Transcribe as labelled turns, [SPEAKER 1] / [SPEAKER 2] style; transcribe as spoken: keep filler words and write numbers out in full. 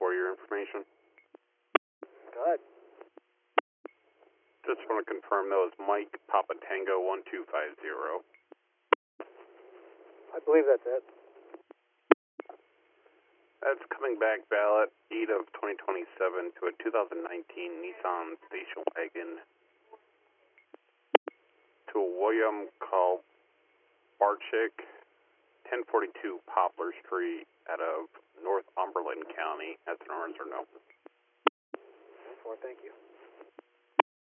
[SPEAKER 1] for your information.
[SPEAKER 2] Go ahead.
[SPEAKER 1] Just want to confirm that was Mike Papa Tango one two five zero.
[SPEAKER 2] I believe that's it.
[SPEAKER 1] That's coming back ballot eight of twenty twenty-seven to a two thousand nineteen Nissan station wagon to a William called Barchik, ten forty-two Poplar Street out of Northumberland County. That's an answer no.
[SPEAKER 2] Four, thank you.